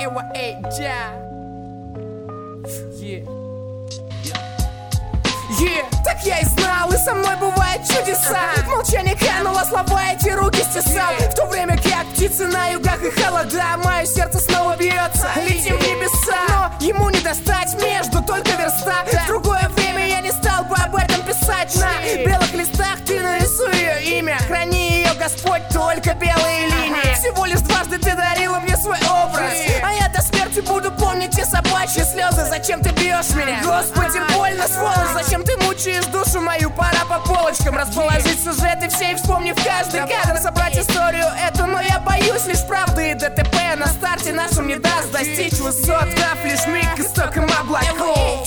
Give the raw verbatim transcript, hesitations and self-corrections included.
Эва, эй, я. Yeah. Yeah. Так я и знал, и со мной бывают чудеса. В молчании канула слова, эти руки стесал. В то время как птицы на югах и холода, мое сердце снова бьется, летим в небеса. Но ему не достать между только верста. В другое время я не стал бы об этом писать. На белых листах ты нарисуй ее имя. Храни ее, Господь, только белые линии. Всего лишь дважды ты дарила мне свой образ, а я до смерти буду помнить те собачьи слезы. Зачем ты бьешь меня? Господи, больно, сволочь. Зачем ты мучаешь душу мою? Пора по полочкам расположить сюжеты все и вспомнив каждый кадр, собрать историю эту. Но я боюсь лишь правды, и ДТП на старте нашем не даст достичь высот. Дав лишь миг к истокам облаков.